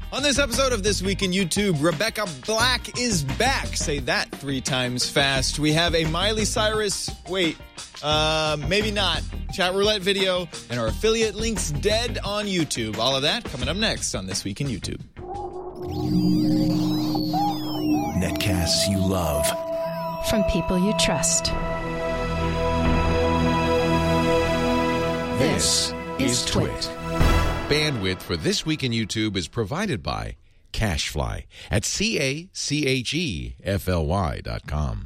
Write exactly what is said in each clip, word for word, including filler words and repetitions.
On this episode of This Week in YouTube, Rebecca Black is back. Say that three times fast. We have a Miley Cyrus, wait, uh, maybe not, chat roulette video, and our affiliate links dead on YouTube. All of that coming up next on This Week in YouTube. Netcasts you love. From people you trust. This is Twit. Bandwidth for This Week in YouTube is provided by CacheFly at C A C H E F L Y dot com.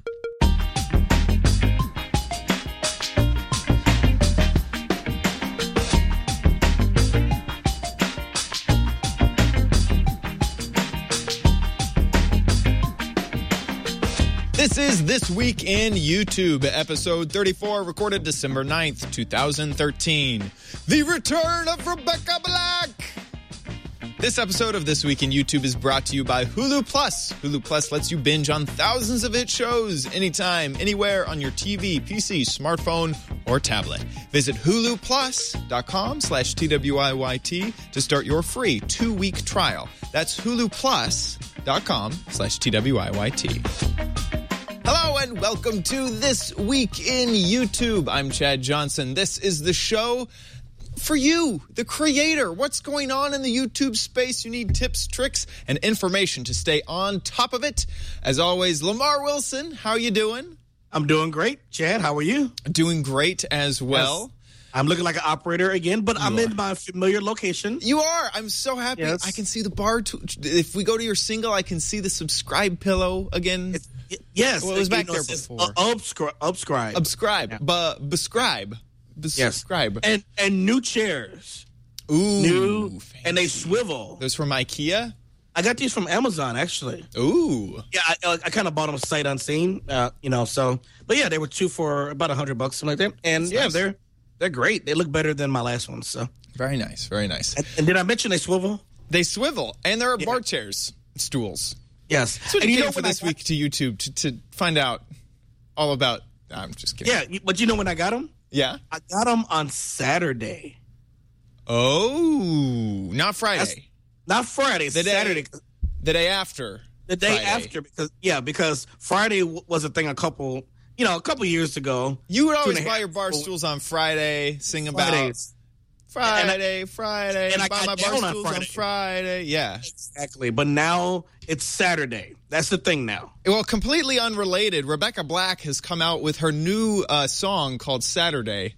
This is This Week in YouTube, episode thirty-four, recorded December ninth, twenty thirteen. The return of Rebecca Black! This episode of This Week in YouTube is brought to you by Hulu Plus. Hulu Plus lets you binge on thousands of hit shows anytime, anywhere on your T V, P C, smartphone, or tablet. Visit huluplus.com slash TWIYT to start your free two-week trial. That's huluplus.com slash TWIYT. Hello and welcome to This Week in YouTube. I'm Chad Johnson. This is the show for you, the creator. What's going on in the YouTube space? You need tips, tricks, and information to stay on top of it. As always, Lamar Wilson, how you doing? I'm doing great. Chad, how are you? Doing great as well. Yes. I'm looking like an operator again, but you I'm are. in my familiar location. You are. I'm so happy. Yes. I can see the bar. To, if we go to your single, I can see the subscribe pillow again. It's, Yes. Well, it was back you know, there before. Uh, upscri- upscribe. Subscribe. Yeah. Bu- bescribe. Bescribe. Yes. And, and new chairs. Ooh. New. Fancy. And they swivel. Those from IKEA? I got these from Amazon, actually. Ooh. Yeah, I, I kind of bought them sight unseen, uh, you know, so. But yeah, they were two for about one hundred bucks, something like that. And That's yeah, nice. they're they're great. They look better than my last ones, so. Very nice. Very nice. And, and did I mention they swivel? They swivel. And there are Yeah. bar chairs. Stools. Yes. That's what and you you came know for when this I got, week to YouTube to, to find out all about. I'm just kidding. Yeah, but you know when I got them? Yeah. I got them on Saturday. Oh, not Friday. That's, not Friday, The day- Saturday. the day after. The day Friday. after, because yeah, because Friday w- was a thing a couple, you know, a couple years ago. You would Two always and a buy half your bar people- stools on Friday, sing about Fridays. Friday, Friday, and I buy got my bar down on stools on Friday. Friday. Yeah. Exactly, but now it's Saturday. That's the thing now. Well, completely unrelated, Rebecca Black has come out with her new uh, song called Saturday.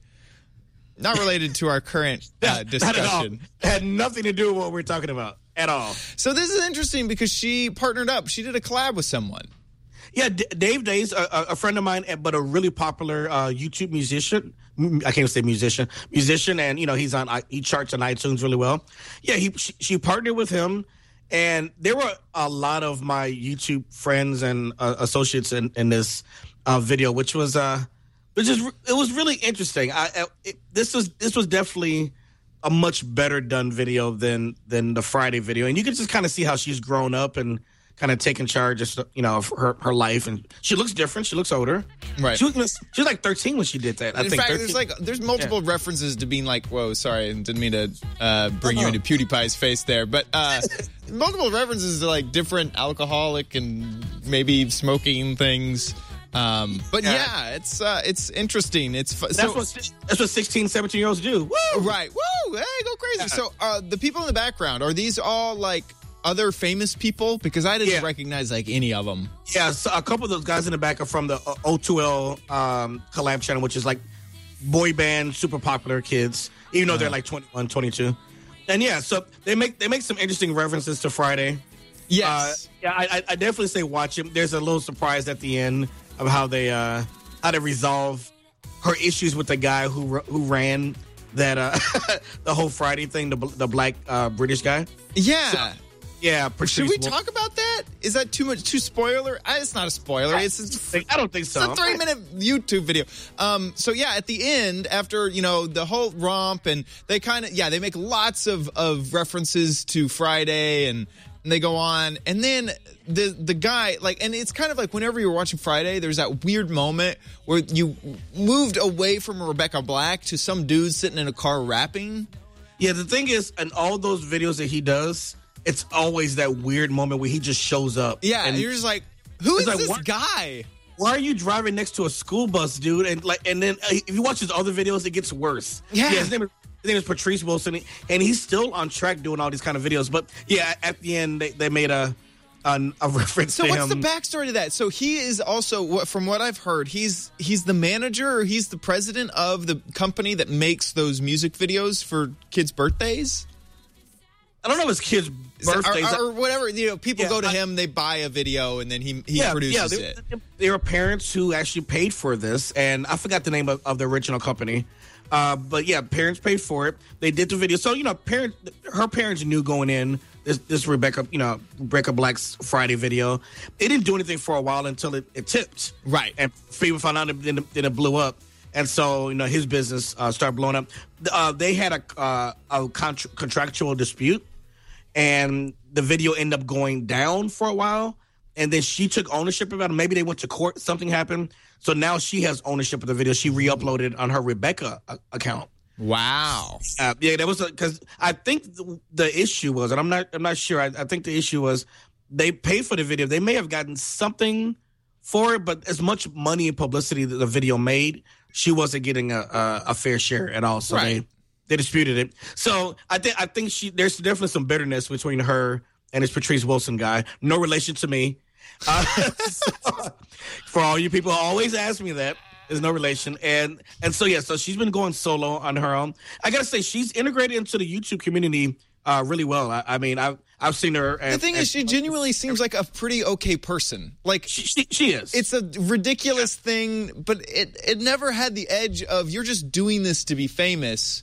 Not related to our current uh, Not at all. discussion. It had nothing to do with what we're talking about at all. So this is interesting because she partnered up. She did a collab with someone. Yeah, D- Dave Days, a, a- a friend of mine, but a really popular uh, YouTube musician. I can't even say musician, musician, and you know he's on. He charts on iTunes really well. Yeah, he she, she partnered with him, and there were a lot of my YouTube friends and uh, associates in, in this uh, video, which was uh, which is it was really interesting. I, I it, this was this was definitely a much better done video than than the Friday video, and you can just kind of see how she's grown up and kind of taking charge of, you know, of her, her life. And she looks different. She looks older. Right. She was, she was like thirteen when she did that. I In think fact, thirteen. there's like there's multiple Yeah. references to being like, whoa, sorry, didn't mean to uh, bring you Uh-huh. into PewDiePie's face there, but uh, multiple references to like different alcoholic and maybe smoking things. Um, but yeah, Yeah. it's uh, it's interesting. It's fu- That's so, what that's what sixteen, seventeen year olds do. Woo! right. Woo! Hey, go crazy. Yeah. So uh, the people in the background, are these all like other famous people? Because I didn't Yeah. recognize like any of them. Yeah, so a couple of those guys in the back are from the uh, O two L um, collab channel, which is like boy band, super popular kids, even though they're like twenty-one, twenty-two. And yeah, so they make they make some interesting references to Friday. Yes. Uh, yeah, I, I definitely say watch it. There's a little surprise at the end of how they uh, how they resolve her issues with the guy who who ran that uh, the whole Friday thing, the the black uh, British guy. yeah. So, yeah, Should we Patrice talk about that? Is that too much? Too spoiler? I, it's not a spoiler. It's, it's Wolf- I don't think so. It's a three-minute YouTube video. Um, so yeah, at the end, after you know the whole romp, and they kind of yeah, they make lots of of references to Friday, and, and they go on, and then the the guy like, and it's kind of like whenever you're watching Friday, there's that weird moment where you moved away from Rebecca Black to some dude sitting in a car rapping. Yeah, the thing is, in all those videos that he does, it's always that weird moment where he just shows up. Yeah, and and you're just like, who is like, this what? guy? Why are you driving next to a school bus, dude? And like, and then uh, if you watch his other videos, it gets worse. Yeah. his name is his name is Patrice Wilson, and he's still on track doing all these kind of videos. But yeah, at the end, they, they made a a, a reference So to what's him. the backstory to that? So he is also, from what I've heard, he's he's the manager or he's the president of the company that makes those music videos for kids' birthdays? I don't know if his kids' Is that- birthdays. or, or whatever. You know, people Yeah, go to I- him, they buy a video, and then he he yeah, produces yeah, it. there, there are parents who actually paid for this, and I forgot the name of, of the original company. Uh, but yeah, parents paid for it. They did the video. So, you know, parents, her parents knew going in this, this Rebecca, you know, Rebecca Black's Friday video. They didn't do anything for a while until it, it tipped. Right. And people found out, and then it, then it blew up. And so, you know, his business uh, started blowing up. Uh, they had a, uh, a contra- contractual dispute, and the video ended up going down for a while. And then she took ownership of it. Maybe they went to court. Something happened. So now she has ownership of the video. She re-uploaded on her Rebecca uh, account. Wow. Uh, yeah, that was because I think the, the issue was, and I'm not, I'm not sure. I, I think the issue was they paid for the video. They may have gotten something for it, but as much money and publicity that the video made, she wasn't getting a, a, a fair share at all. So Right. they they disputed it. So I think I think she there's definitely some bitterness between her and this Patrice Wilson guy. No relation to me. Uh, so, for all you people who always ask me that, there's no relation. And and so, yeah, so she's been going solo on her own. I got to say, she's integrated into the YouTube community uh, really well. I, I mean, I've, I've seen her. And, The thing and, is, she genuinely seems like a pretty okay person. Like, she, she, she is. it's a ridiculous thing, but it, it never had the edge of you're just doing this to be famous.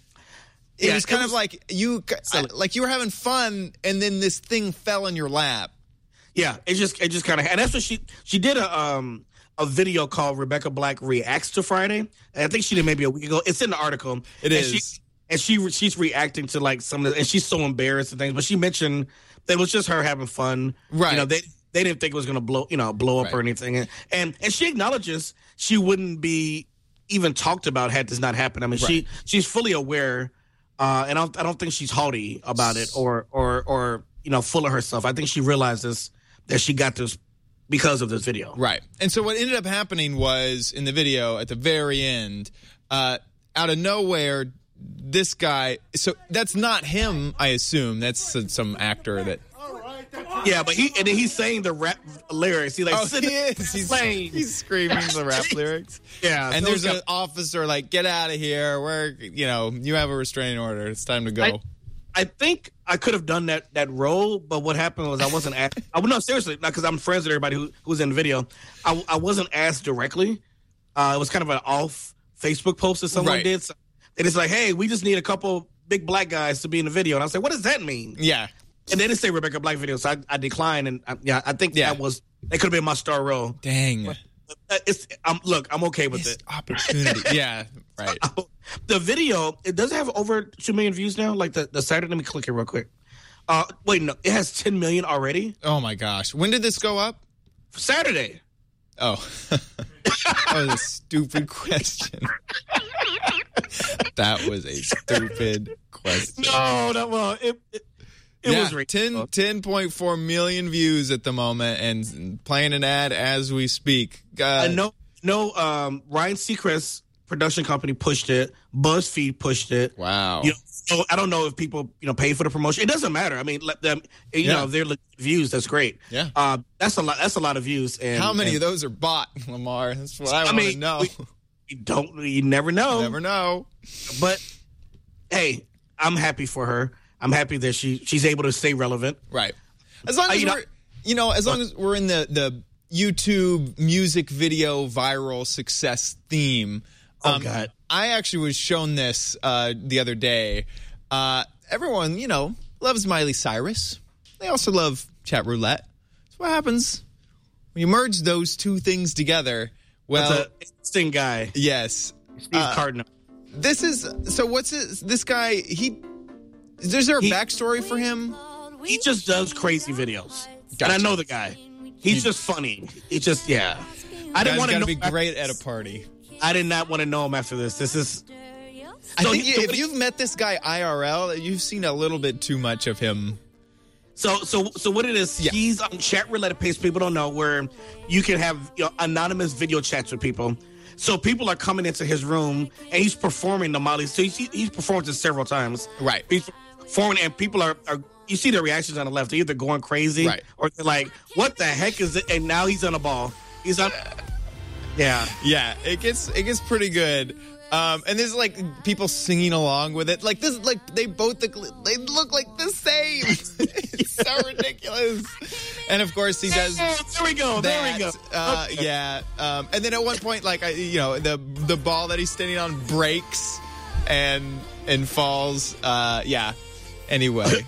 It Yeah, was it kind was- of like you, like you were having fun, and then this thing fell in your lap. Yeah, it just it just kind of, and that's what she she did a um a video called Rebecca Black Reacts to Friday, and I think she did maybe a week ago. It's in the article. It and is. She, and she she's reacting to like some of the, and she's so embarrassed and things. But she mentioned that it was just her having fun. Right. You know, they they didn't think it was going to blow you know blow up Right. or anything. And, and and she acknowledges she wouldn't be even talked about had this not happened. I mean, she she's fully aware, uh, and I don't, I don't think she's haughty about it or or or you know full of herself. I think she realizes that she got this because of this video. Right. And so what ended up happening was in the video at the very end, uh, out of nowhere, this guy. So that's not him, I assume. That's uh, some actor that. Yeah, but he and then he's saying the rap lyrics. He like Oh, sit he is. He's, playing. he's screaming the rap lyrics. Yeah, And so there's it's an officer like, get out of here. We're, you know, you have a restraining order. It's time to go. I, I think I could have done that that role, but what happened was I wasn't asked. I no seriously, not because I'm friends with everybody who, who was in the video. I, I wasn't asked directly. Uh, it was kind of an off Facebook post that someone Right. did. So, and it's like, hey, we just need a couple big black guys to be in the video. And I was like, what does that mean? yeah. And they didn't say Rebecca Black video, so I, I declined. And I, yeah, I think Yeah. that was that could have been my star role. Dang. Uh, It's I'm look, I'm okay with Missed it. opportunity. Yeah. Right. The video, it does have over two million views now. Like the, the Saturday, let me click it real quick. Uh, wait, no, it has ten million already. Oh my gosh. When did this go up? Saturday. Oh. That was a stupid question. That was a stupid question. No, no, well, it it, it yeah, was ridiculous. ten point four million views at the moment and playing an ad as we speak. Uh, I know, no, um, Ryan Seacrest production company pushed it. BuzzFeed pushed it. Wow. You know, so I don't know if people, you know, pay for the promotion. It doesn't matter. I mean, let them, you Yeah. know, if they're legit views, that's great. Yeah. Uh, that's a lot. That's a lot of views. And How many and, of those are bought, Lamar? That's what I, I want to mean, know. we- You don't. You never know. Never know. But hey, I'm happy for her. I'm happy that she she's able to stay relevant. Right. As long Uh, as you know- we're, you know, as long as we're in the, the YouTube music video viral success theme. Oh, um, God. I actually was shown this uh, the other day. Uh, everyone, you know, loves Miley Cyrus. They also love chat roulette. So what happens when you merge those two things together? Well, That's an interesting guy. yes. Steve Uh, Cardinal. This is so. What's his, this guy? He is there a He- backstory for him? He just does crazy videos. Gotcha. And I know the guy. He's just funny. He just yeah. I didn't Guy's want to got know. to be great at a party. I did not want to know him after this. This is. I So think he- you, if you've met this guy I R L, you've seen a little bit too much of him. So, so, so what it is? Yeah. He's on chat roulette, a page people don't know, where you can have you know, anonymous video chats with people. So people are coming into his room and he's performing the Molly. So he's, he's performed it several times. Right. He's performing, and people are, are you see their reactions on the left. They're either going crazy, Right. or they're like, "What the heck is it?" And now he's on a ball. He's on. Yeah. Yeah, it gets it gets pretty good. Um, and there's like people singing along with it. Like this, like they both look, they look like the same. It's so ridiculous. And of course, he does. There we go. There that, we go. Uh, Okay. Yeah. Um, and then at one point, like I, you know, the the ball that he's standing on breaks and and falls. Uh, yeah. Anyway.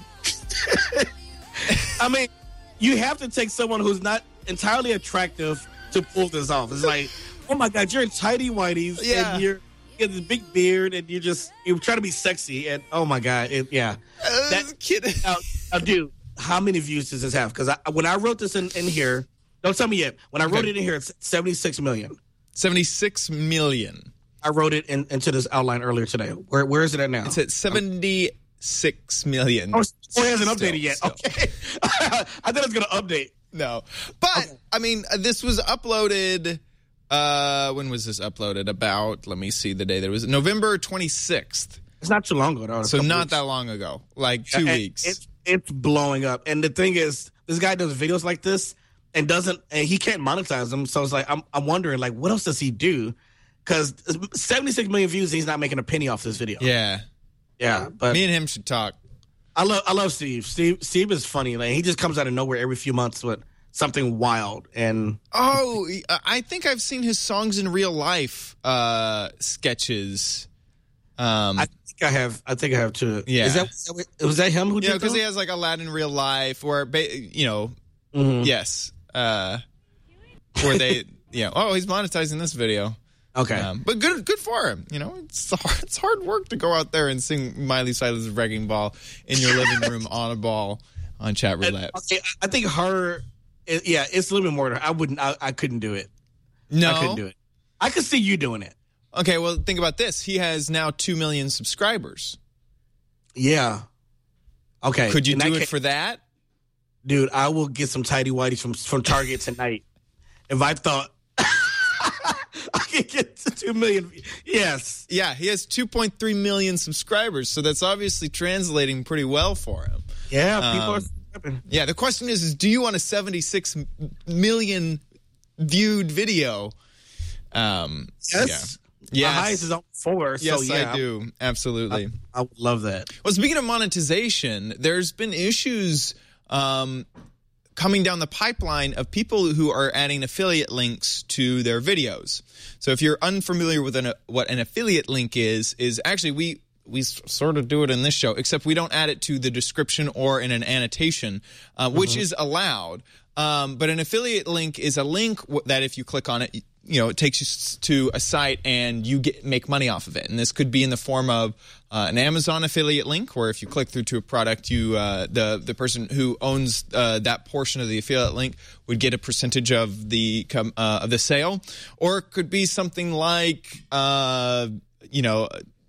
I mean, you have to take someone who's not entirely attractive to pull this off. It's like, oh my God, you're in tighty whities, Yeah. and you're you have this big beard, and you're just you're trying to be sexy, and oh my God, it, yeah. Uh, That- kid. Now, now, dude, how many views does this have? Because I, when I wrote this in, in here, don't tell me yet. When I wrote Okay. it in here, it's seventy-six million. seventy-six million. I wrote it in, into this outline earlier today. Where where is it at now? It's at seventy-six million. Oh, oh, it hasn't Still, updated yet. still. Okay, I thought it was gonna update. No. But, I mean, uh, this was uploaded, uh, when was this uploaded? About, let me see the day that it was, November twenty-sixth. It's not too long ago, though. A So couple not weeks. that long ago. Like two And weeks. It's it's blowing up, and the thing is, this guy does videos like this and doesn't, and he can't monetize them. So it's like I'm I'm wondering, like, what else does he do? Because seventy-six million views, and he's not making a penny off this video. yeah. yeah. But Me and him should talk. I love I love Steve. Steve Steve is funny. Like he just comes out of nowhere every few months with something wild, and Oh, I think I've seen his songs in real life uh, sketches. Um, I think I have. I think I have too. Yeah. Is that was that him who you know, did because that? he has like Aladdin real life, or ba- you know, Mhm. yes, uh, where they, yeah. Oh, he's monetizing this video. Okay. Um, but good, good for him. You know, it's hard, it's hard work to go out there and sing Miley Cyrus's "Wrecking Ball" in your living room on a ball on chat roulette. Okay, I think her. it- yeah, it's a little bit more. I wouldn't. I, I couldn't do it. No, I couldn't do it. I could see you doing it. Okay, well, think about this. He has now two million subscribers. Yeah. Okay. Could you In do that it case- for that? Dude, I will get some tidy whities from from Target tonight. If I thought I could get to two million, yes. Yeah, he has two point three million subscribers, so that's obviously translating pretty well for him. Yeah, people Um, are subscribing. Yeah, the question is, is do you want a seventy-six million viewed video? Um, Yes. Yeah. My Yes. highest is on four. Yes, so yeah, I do. Absolutely. I, I would love that. Well, speaking of monetization, there's been issues um, coming down the pipeline of people who are adding affiliate links to their videos. So if you're unfamiliar with an, what an affiliate link is, is actually we we s- sort of do it in this show, except we don't add it to the description or in an annotation, uh, which is allowed. Um, but an affiliate link is a link w- that if you click on it, you know, it takes you s- to a site and you get make money off of it. And this could be in the form of uh, an Amazon affiliate link, where if you click through to a product, you uh, the the person who owns uh, that portion of the affiliate link would get a percentage of the com- uh, of the sale. Or it could be something like, uh, you know,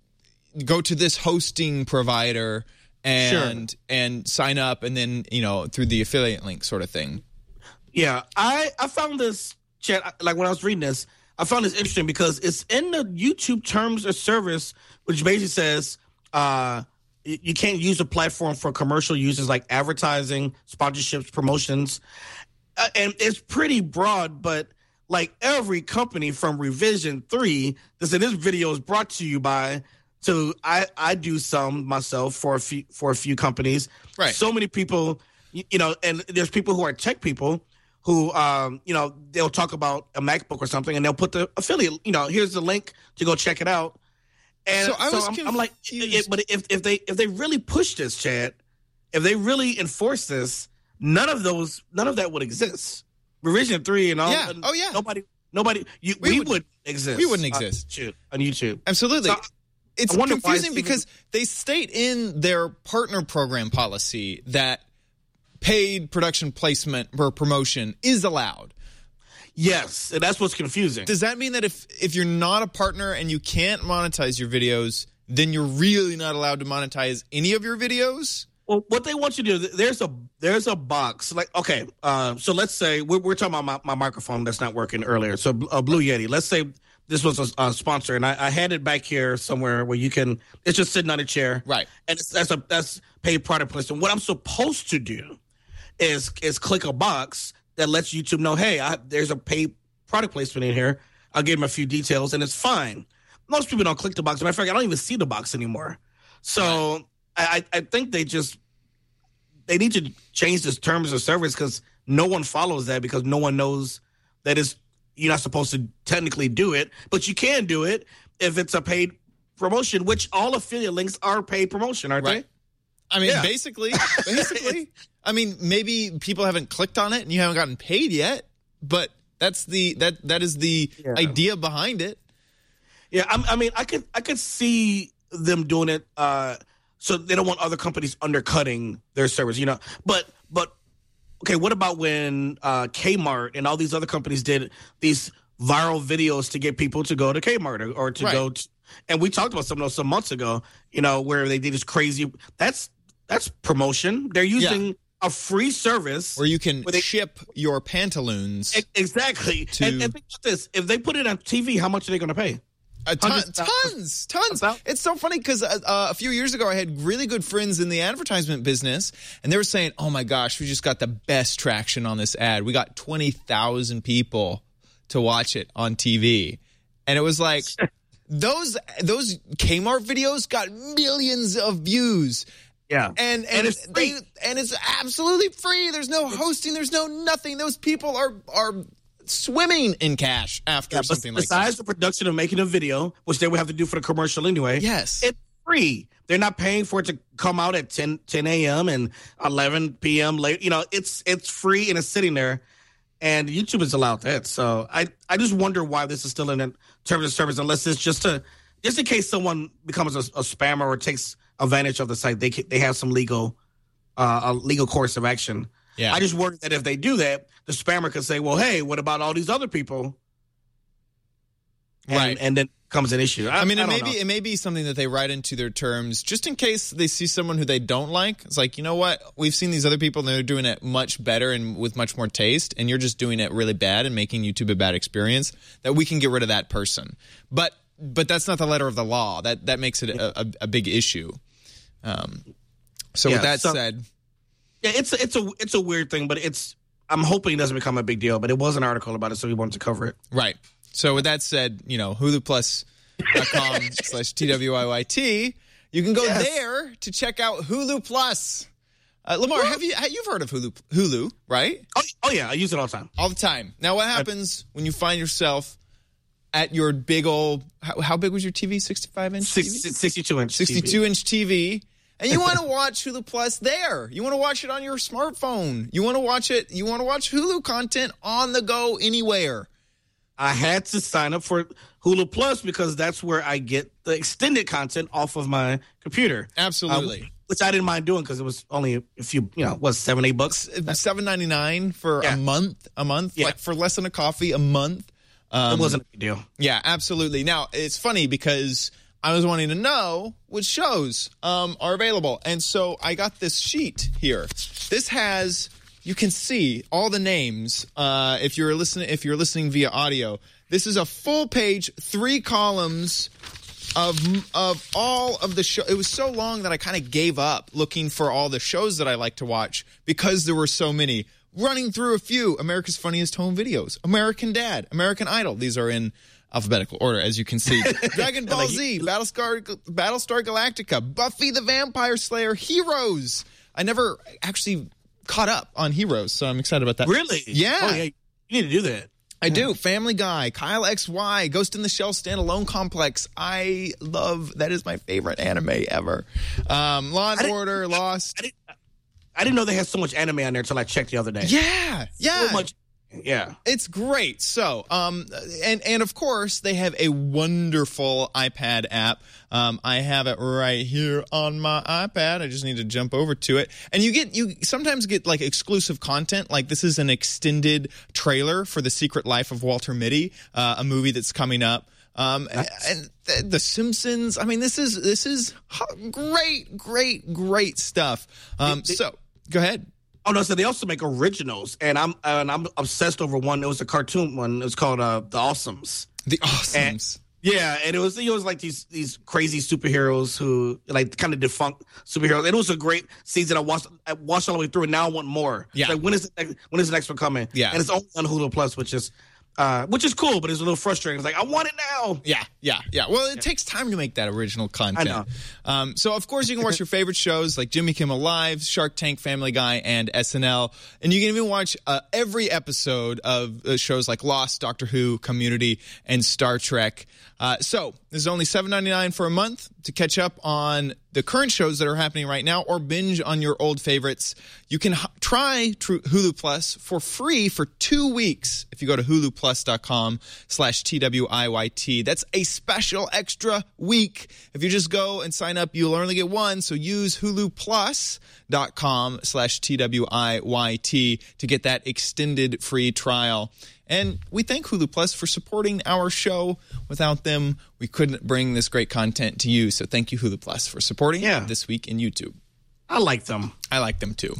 go to this hosting provider and Sure. and sign up, and then you know through the affiliate link sort of thing. Yeah, I I found this chat like when I was reading this, I found this interesting because it's in the YouTube terms of service, which basically says uh, y- you can't use a platform for commercial uses like advertising, sponsorships, promotions, uh, and it's pretty broad. But like every company from Revision Three, that said this video is brought to you by. So I I do some myself for a few for a few companies. Right. So many people, you you know, and there's people who are tech people who, um, you know, they'll talk about a MacBook or something, and they'll put the affiliate, you know, here's the link to go check it out. And So I was I'm, I'm like, confused. it, but if if they if they really push this, Chad, if they really enforce this, none of those, none of that would exist. Revision Three and all. Yeah. and Oh, yeah. Nobody, nobody. You, We we, would- would exist. we wouldn't on exist. YouTube, on YouTube. Absolutely. So, It's I wonder why confusing Steven- because they state in their partner program policy that paid production placement or promotion is allowed. Yes, and that's what's confusing. Does that mean that if, if you're not a partner and you can't monetize your videos, then you're really not allowed to monetize any of your videos? Well, what they want you to do, there's a there's a box. Like, okay, uh, so let's say we're, we're talking about my, my microphone that's not working earlier. So a Blue Yeti. Let's say this was a, a sponsor, and I, I had it back here somewhere where you can. It's just sitting on a chair, Right. And it's, that's a that's paid product placement. What I'm supposed to do is is click a box that lets YouTube know, hey, I, there's a paid product placement in here. I'll give them a few details, and it's fine. Most people don't click the box. As a matter of fact, I don't even see the box anymore. So I, I think they just they need to change the terms of service because no one follows that because no one knows that is you're not supposed to technically do it, but you can do it if it's a paid promotion, which all affiliate links are paid promotion, aren't Right. they? I mean, Yeah. basically, basically. I mean, maybe people haven't clicked on it and you haven't gotten paid yet, but that's the that that is the Yeah. idea behind it. Yeah, I, I mean, I could I could see them doing it, uh, so they don't want other companies undercutting their service, you know. But but okay, what about when uh, Kmart and all these other companies did these viral videos to get people to go to Kmart or, or to Right. go? To, and we talked about some of those some months ago, you know, where they did this crazy. That's that's promotion. They're using Yeah. a free service Where you can Where they- ship your pantaloons E- exactly. To- And, and think about this: if they put it on T V, how much are they going to pay? a ton, hundreds of tons, tons. About- It's so funny because uh, uh, a few years ago I had really good friends in the advertisement business, and they were saying, "Oh my gosh, we just got the best traction on this ad. We got twenty thousand people to watch it on T V," and it was like. Those those Kmart videos got millions of views. Yeah, And and, And it's they free. and it's absolutely free. There's no hosting, there's no nothing. Those people are are swimming in cash after Yeah, but something like besides that. the production of making a video, which they would have to do for the commercial anyway. Yes. It's free. They're not paying for it to come out at ten a.m. and eleven p.m. late. You know, it's it's free and it's sitting there. And YouTube has allowed that. So I, I just wonder why this is still in terms of service, unless it's just to just in case someone becomes a, a spammer or takes advantage of the site, they can, they have some legal uh, a legal course of action. Yeah. I just worry that if they do that, the spammer could say, well, hey, what about all these other people? And, Right. And then comes an issue. I, I mean, I it may don't be know. it may be something that they write into their terms just in case they see someone who they don't like. It's like, you know what? We've seen these other people and they're doing it much better and with much more taste, and you're just doing it really bad and making YouTube a bad experience. That we can get rid of that person. But but that's not the letter of the law. That that makes it a, a, a big issue. Um. So Yeah, with that so- said, Yeah, it's a, it's a it's a weird thing, but it's I'm hoping it doesn't become a big deal. But it was an article about it, so we wanted to cover it. right. So with that said, you know, Hulu Plus dot com slash T W I Y T. You can go Yes. there to check out Hulu Plus. Uh, Lamar, have you you've heard of Hulu? Hulu, right? Oh, oh yeah, I use it all the time. All the time. Now, what happens when you find yourself at your big old? How, how big was your T V? sixty-five inch T V? Six, sixty-two inch. sixty-two inch T V. And you want to watch Hulu Plus there. You want to watch it on your smartphone. You want to watch it. You want to watch Hulu content on the go anywhere. I had to sign up for Hulu Plus because that's where I get the extended content off of my computer. Absolutely. Um, which I didn't mind doing because it was only a few, you know, was seven, eight bucks. seven ninety-nine for Yeah. a month. A month, Yeah. like for less than a coffee a month. Um, It wasn't a big deal. Yeah, absolutely. Now, it's funny because I was wanting to know which shows um, are available. And so I got this sheet here. This has, you can see all the names uh, if you're listening if you're listening via audio. This is a full page, three columns of of all of the show. It was so long that I kind of gave up looking for all the shows that I like to watch because there were so many. Running through a few: America's Funniest Home Videos, American Dad, American Idol. These are in alphabetical order, as you can see. Dragon Ball Z, Battlestar, Battlestar Galactica, Buffy the Vampire Slayer, Heroes. I never actually caught up on Heroes, so I'm excited about that. Really? Yeah. Oh, yeah. You need to do that. I do. Family Guy, Kyle X Y, Ghost in the Shell Standalone Complex. I love, that is my favorite anime ever. Um, Law and I didn't- Order, Lost. I didn't, I didn't know they had so much anime on there until I checked the other day. Yeah, yeah. So much. Yeah. It's great. So, um, and and of course they have a wonderful iPad app. Um, I have it right here on my iPad. I just need to jump over to it, and you get you sometimes get like exclusive content. Like this is an extended trailer for The Secret Life of Walter Mitty, uh, a movie that's coming up. Um, nice. And the, the Simpsons. I mean, this is this is great, great, great stuff. Um, they, they, so go ahead. Oh no! So they also make originals, and I'm and I'm obsessed over one. It was a cartoon one. It was called uh, The Awesomes. The Awesomes. And, yeah, and it was it was like these these crazy superheroes who like kind of defunct superheroes. It was a great season. I watched I watched all the way through, and now I want more. Yeah. Like when is the next, when is the next one coming? Yeah. And it's only on Hulu Plus, which is. Uh, which is cool, but it's a little frustrating. It's like, I want it now. Yeah, yeah, yeah. Well, it yeah. takes time to make that original content. I know. Um, so, of course, you can watch your favorite shows like Jimmy Kimmel Live, Shark Tank, Family Guy, and S N L. And you can even watch uh, every episode of uh, shows like Lost, Doctor Who, Community, and Star Trek. Uh, so, there's only seven ninety-nine for a month to catch up on the current shows that are happening right now or binge on your old favorites. You can h- try tr- Hulu Plus for free for two weeks if you go to huluplus.com slash TWIYT. That's a special extra week. If you just go and sign up, you'll only get one. So use huluplus.com slash TWIYT to get that extended free trial. And we thank Hulu Plus for supporting our show. Without them, we couldn't bring this great content to you. So thank you, Hulu Plus, for supporting yeah. This Week in YouTube. I like them. I like them, too.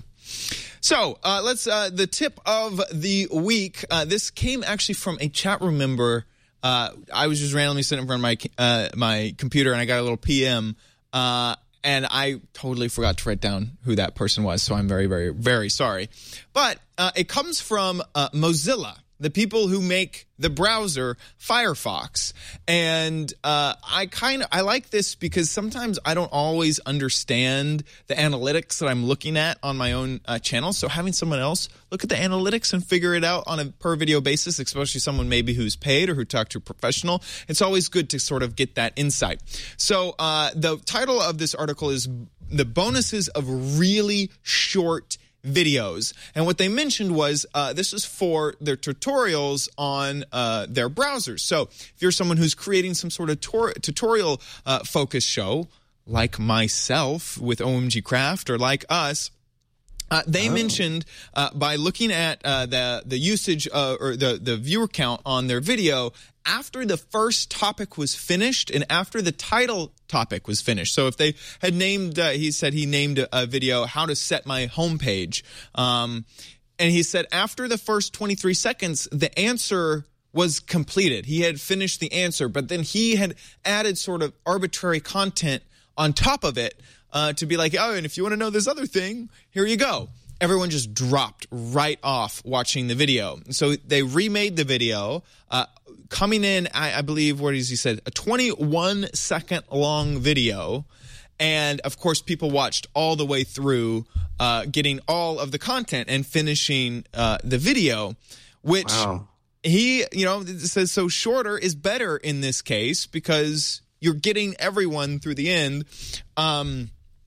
So uh, let's uh, the tip of the week. Uh, this came actually from a chat room member. Uh, I was just randomly sitting in front of my, uh, my computer, and I got a little P M. Uh, and I totally forgot to write down who that person was. So I'm very, very, very sorry. But uh, it comes from uh, Mozilla. The people who make the browser Firefox. And uh, I kind of I like this because sometimes I don't always understand the analytics that I'm looking at on my own uh, channel. So having someone else look at the analytics and figure it out on a per video basis, especially someone maybe who's paid or who talked to a professional, it's always good to sort of get that insight. So uh, the title of this article is The Bonuses of Really Short Videos. And what they mentioned was uh, this is for their tutorials on uh, their browsers. So if you're someone who's creating some sort of tor- tutorial uh, focus show, like myself with O M G Craft or like us, Uh, they oh. mentioned uh, by looking at uh, the the usage uh, or the the viewer count on their video after the first topic was finished and after the title topic was finished. So if they had named, uh, he said he named a, a video "How to Set My Homepage," um, and he said after the first twenty-three seconds, the answer was completed. He had finished the answer, but then he had added sort of arbitrary content on top of it. Uh, to be like, oh, and if you want to know this other thing, here you go. Everyone just dropped right off watching the video. So they remade the video, uh, coming in, I, I believe, what is he said, a twenty-one second long video. And, of course, people watched all the way through, uh, getting all of the content and finishing uh, the video, which wow. he, you know, says so shorter is better in this case because you're getting everyone through the end. Um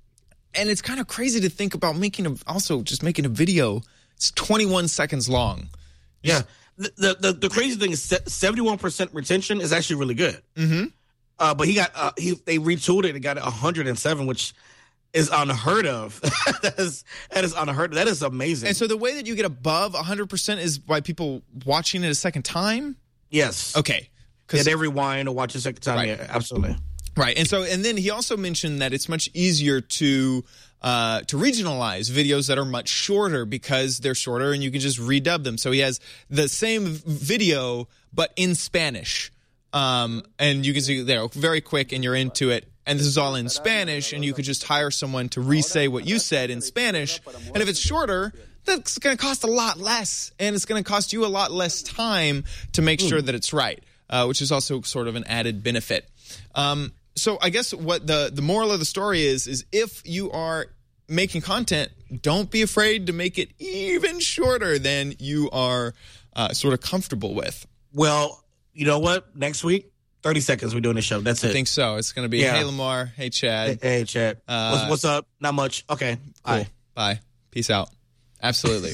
And it's kind of crazy to think about making a, also just making a video. It's twenty-one seconds long. Yeah. The the, the, the crazy thing is seventy-one percent retention is actually really good. Mm-hmm. Uh, but he got, uh, he they retooled it and got one hundred seven, which is unheard of. that, is, that is unheard of. That is amazing. And so the way that you get above one hundred percent is by people watching it a second time? Yes. Okay. Yeah, they rewind or watch a second time. Right. Yeah, absolutely. Right. And so, and then he also mentioned that it's much easier to uh, to regionalize videos that are much shorter because they're shorter and you can just redub them. So he has the same video, but in Spanish. Um, and you can see there very quick and you're into it. And this is all in Spanish and you could just hire someone to re-say what you said in Spanish. And if it's shorter, that's going to cost a lot less. And it's going to cost you a lot less time to make sure that it's right, uh, which is also sort of an added benefit. Um, So I guess what the, the moral of the story is, is if you are making content, don't be afraid to make it even shorter than you are uh, sort of comfortable with. Well, you know what? Next week, thirty seconds we're doing the show. That's it. I think so. It's going to be, yeah. Hey, Lamar. Hey, Chad. Hey, hey Chad. Uh, what's, what's up? Not much. Okay. Cool. Bye. Bye. Peace out. Absolutely.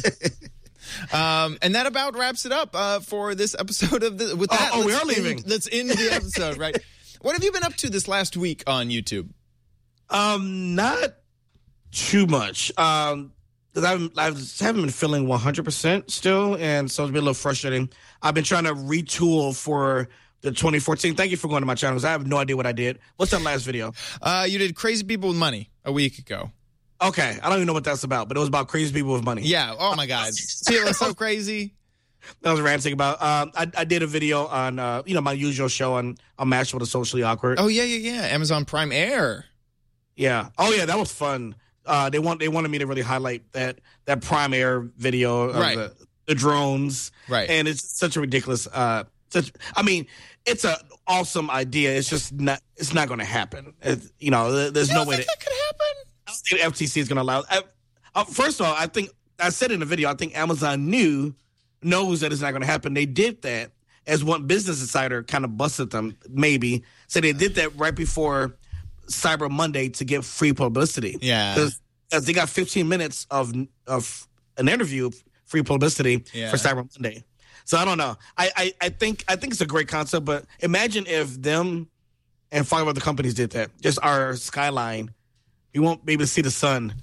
Um, and that about wraps it up uh, for this episode of the. With that, oh, oh we are leaving. End, let's end the episode, right? What have you been up to this last week on YouTube? Um, not too much. Um, because I haven't been feeling one hundred percent still, and so it's been a little frustrating. I've been trying to retool for the twenty fourteen. Thank you for going to my channels. I have no idea what I did. What's that last video? Uh, you did Crazy People with Money a week ago. Okay, I don't even know what that's about, but it was about crazy people with money. Yeah. Oh my God. See, it was so crazy. That was ranting about. Um, I, I did a video on, uh, you know, my usual show on on Mashable to Socially Awkward. Oh yeah, yeah, yeah. Amazon Prime Air. Yeah. Oh yeah, that was fun. Uh, they want they wanted me to really highlight that that Prime Air video of Right. the, the drones. Right. And it's such a ridiculous. Uh, such. I mean, it's an awesome idea. It's just not. It's not going to happen. It, you know, there's You no don't way think that that could happen? I don't think the F T C is going to allow. I, uh, first of all, I think I said in the video. I think Amazon knew knows that it's not going to happen. They did that, as one Business Insider kind of busted them. Maybe so they did that right before Cyber Monday to get free publicity. Yeah. Because they got fifteen minutes of of an interview, free publicity Yeah. for Cyber Monday. So I don't know. I, I, I think I think it's a great concept, but imagine if them and five other companies did that. Just our skyline, you won't be able to see the sun.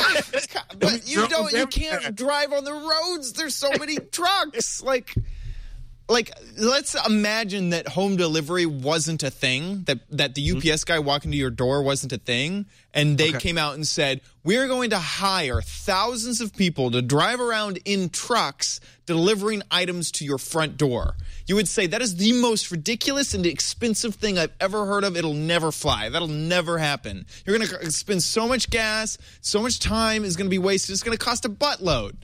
But you don't. You Everywhere. can't drive on the roads. There's so many trucks. Like, like let's imagine that home delivery wasn't a thing. That that the U P S guy walking to your door wasn't a thing, and they Okay. came out and said, "We're going to hire thousands of people to drive around in trucks delivering items to your front door." You would say that is the most ridiculous and expensive thing I've ever heard of. It'll never fly. That'll never happen. You're going to spend so much gas, so much time is going to be wasted. It's going to cost a buttload.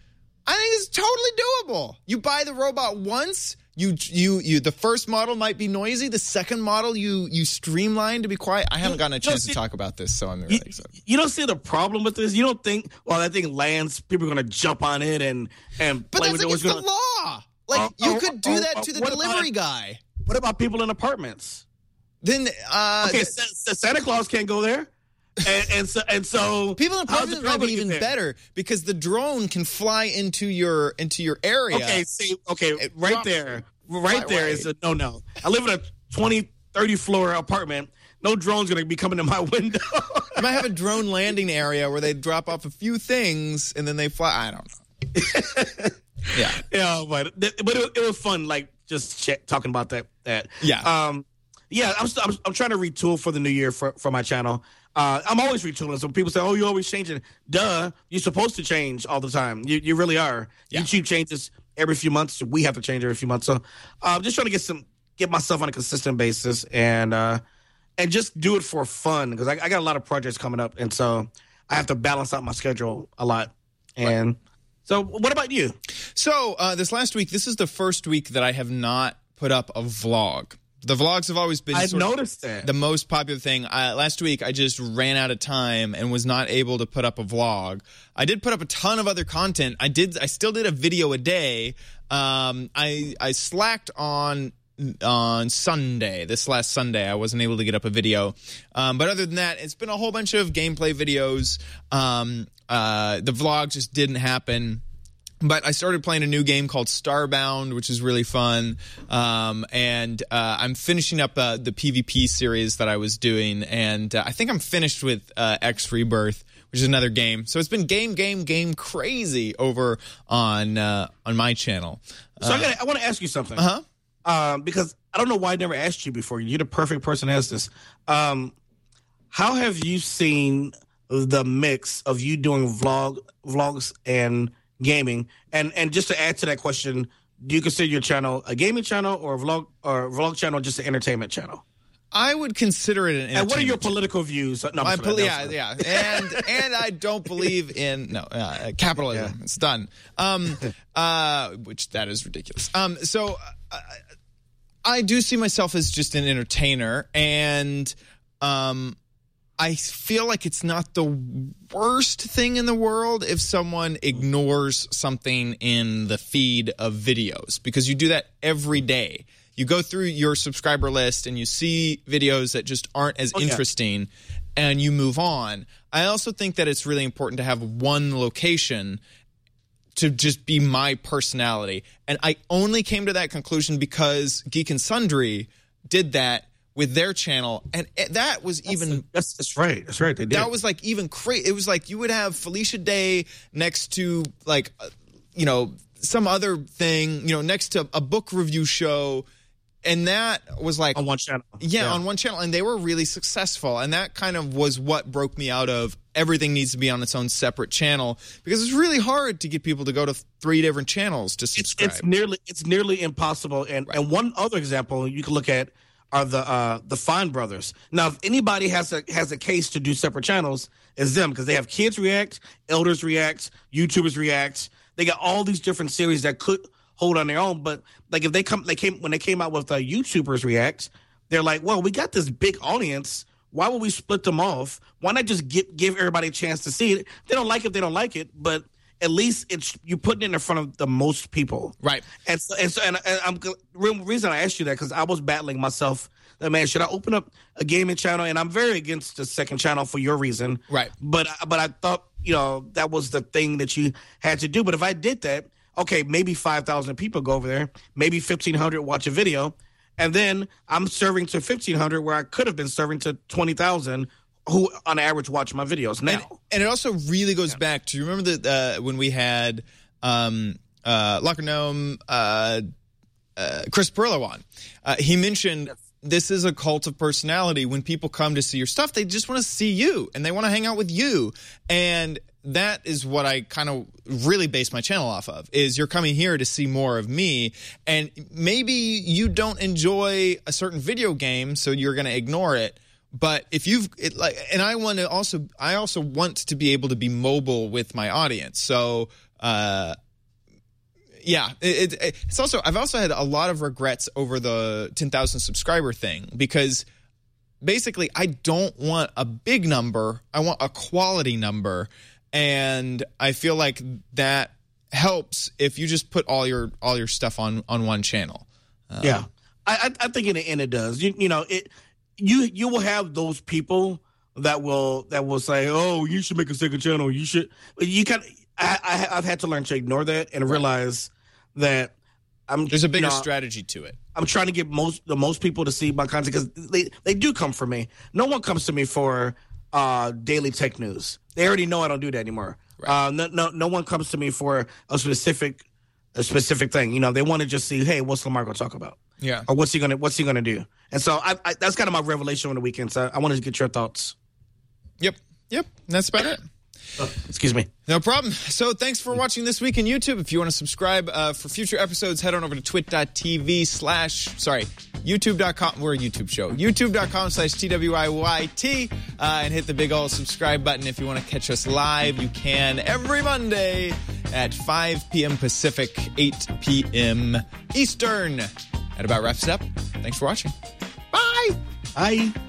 I think it's totally doable. You buy the robot once. You you you. The first model might be noisy. The second model you you streamline to be quiet. I haven't gotten a You don't chance to see- talk about this, so I'm really You, excited. you don't see the problem with this. You don't think, well, that thing lands, people are going to jump on it and and But play that's with it. against What's the gonna- law. Like Oh, you oh, could do oh, that oh, to the what about- delivery guy. What about people in apartments? Then uh, Okay, th- Sa- Sa- Santa Claus can't go there, and, and so and so people in how's the apartments drone might be gonna get even there? better because the drone can fly into your into your area. Okay, see, okay, It right drops there, right there right. is a no no. I live in a twenty, thirty floor apartment. No drone's gonna be coming to my window. I might have a drone landing area where they drop off a few things and then they fly. I don't know. Yeah. Yeah, but but it, it was fun, like just ch- talking about that. That Yeah. um, yeah. I'm, st- I'm I'm trying to retool for the new year for for my channel. Uh, I'm always retooling. So people say, "Oh, you always changing." Duh, you're supposed to change all the time. You you really are. Yeah. YouTube changes every few months. We have to change every few months. So I'm uh, just trying to get some get myself on a consistent basis and uh, and just do it for fun because I, I got a lot of projects coming up, and so I have to balance out my schedule a lot. And so, what about you? So uh, this last week, this is the first week that I have not put up a vlog. The vlogs have always been I sort of noticed that. the most popular thing. Uh, last week, I just ran out of time and was not able to put up a vlog. I did put up a ton of other content. I did. I still did a video a day. Um, I I slacked on on Sunday. This last Sunday, I wasn't able to get up a video. Um, but other than that, it's been a whole bunch of gameplay videos. Um, uh, the vlog just didn't happen. But I started playing a new game called Starbound, which is really fun. Um, and uh, I'm finishing up uh, the PvP series that I was doing. And uh, I think I'm finished with uh, X Rebirth, which is another game. So it's been game, game, game crazy over on uh, on my channel. So I, gotta, I want to ask you something. Uh-huh. Um, because I don't know why I never asked you before. You're the perfect person to ask this. Um, how have you seen the mix of you doing vlog vlogs and gaming? And and just to add to that question, do you consider your channel a gaming channel or a vlog or a vlog channel, just an entertainment channel? I would consider it an And what are your entertainment political views? No, I'm My sorry, poli- that yeah, was- yeah, and and I don't believe in no uh, capitalism. Yeah. It's done. Um, uh, which that is ridiculous. Um, so uh, I do see myself as just an entertainer, and um, I feel like it's not the worst thing in the world if someone ignores something in the feed of videos, because you do that every day. You go through your subscriber list and you see videos that just aren't as Oh, yeah. interesting and you move on. I also think that it's really important to have one location to just be my personality. And I only came to that conclusion because Geek and Sundry did that with their channel. And it, that was even... That's, that's right. That's right. They did. That was like even crazy. It was like you would have Felicia Day next to like, uh, you know, some other thing, you know, next to a book review show. And that was like on one channel. Yeah, yeah, on one channel. And they were really successful. And that kind of was what broke me out of everything needs to be on its own separate channel, because it's really hard to get people to go to three different channels to subscribe. It's, it's nearly it's nearly impossible. And right. and one other example you can look at are the uh, the Fine Brothers. Now, if anybody has a has a case to do separate channels, it's them, because they have Kids React, Elders React, YouTubers React. They got all these different series that could hold on their own. But like if they come, they came when they came out with uh, YouTubers React, they're like, well, we got this big audience. Why would we split them off? Why not just give give everybody a chance to see it? If they don't like it, they don't like it. But at least it's you're putting it in front of the most people, right? And so, and so, and, and I'm the real reason I asked you that, because I was battling myself. That, man, should I open up a gaming channel? And I'm very against the second channel for your reason, right? But but I thought, you know, that was the thing that you had to do. But if I did that, okay, maybe five thousand people go over there, maybe fifteen hundred watch a video, and then I'm serving to fifteen hundred where I could have been serving to twenty thousand who on average watch my videos now. And, and it also really goes yeah. back to, you remember that uh, when we had um, uh, Locker Gnome, uh, uh, Chris Perillo on, uh, he mentioned yes. this is a cult of personality. When people come to see your stuff, they just want to see you and they want to hang out with you. And that is what I kind of really base my channel off of, is you're coming here to see more of me. And maybe you don't enjoy a certain video game, so you're going to ignore it. But if you've it, like, and I want to also, I also want to be able to be mobile with my audience. So, uh, yeah, it, it, it's also, I've also had a lot of regrets over the ten thousand subscriber thing, because basically I don't want a big number. I want a quality number. And I feel like that helps if you just put all your, all your stuff on, on one channel. Um, yeah. I, I think in the end it does. You, you know, it, You you will have those people that will that will say, "Oh, you should make a second channel. You should." You can. I, I I've had to learn to ignore that and realize that I'm. There's a bigger you know, strategy to it. I'm trying to get most the most people to see my content, because they they do come for me. No one comes to me for uh, daily tech news. They already know I don't do that anymore. Right. Uh, no no no one comes to me for a specific a specific thing. You know, they want to just see, hey, what's Lamar gonna talk about? Yeah. Or what's he gonna What's he gonna do? And so I, I, that's kind of my revelation on the weekend. So I wanted to get your thoughts. Yep. Yep. That's about it. Oh, excuse me. No problem. So thanks for watching This Week in YouTube. If you want to subscribe uh, for future episodes, head on over to twit.tv slash, sorry, youtube.com. We're a YouTube show. YouTube.com slash T W I Y T uh, and hit the big old subscribe button. If you want to catch us live, you can every Monday at five p.m. Pacific, eight p.m. Eastern. That about wraps it up. Thanks for watching. Bye. Bye.